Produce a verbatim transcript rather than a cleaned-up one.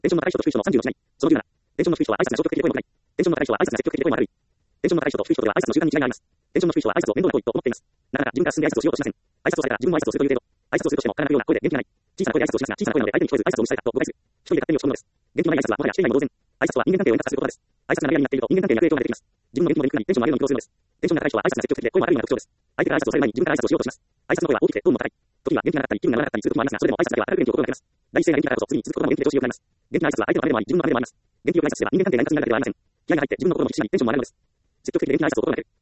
テンションの高い人と低い人のさんじゅうろくない。そのじゅうなな。テンションの低い人は挨拶が消極的で声も高い。テンションの高い人は挨拶が積極的で声も悪い。テンションの高い人と低い人では挨拶の習慣に違いがあります。テンションの低い人は挨拶を面倒な行為と思っています。なかなか自分から進んで挨拶をしようとしません。挨拶をされたら自分も挨拶をするという程度。挨拶をするとしても体のような声で元気がない。小さな声で挨拶をしますが、小さな声なので相手に聞こえず挨拶を無視されたと誤解する。一人で勝手に落ち込むのです。元気のない挨拶はもはやしていないも同然。挨拶は人間関係を円滑化することです。挨拶が長いになっていると人間関係に悪影響が出てきます。自分の元気の出にくくなり、テンションの上げるのに苦労するのです。テンションが高い人は挨拶が積極的で声も悪いのが特徴です。相手から挨拶をされる前に自分から挨拶をしようとします。挨拶の声は大きくてトーンも高い。時には元気がなかったり気分がならなかったりすることもありますが、それでも挨拶だけは明るく元気を心がけます。第一声が元気だからこそ次に続くことも元気で調子よくなります。元気な挨拶は相手のためでもあり、自分のためでもあります。元気よく挨拶すれば人間関係が円滑になるだけではありません。気合が入って自分の心も引き締まり、テンションも上がるのです。積極的で元気な挨拶を心がける。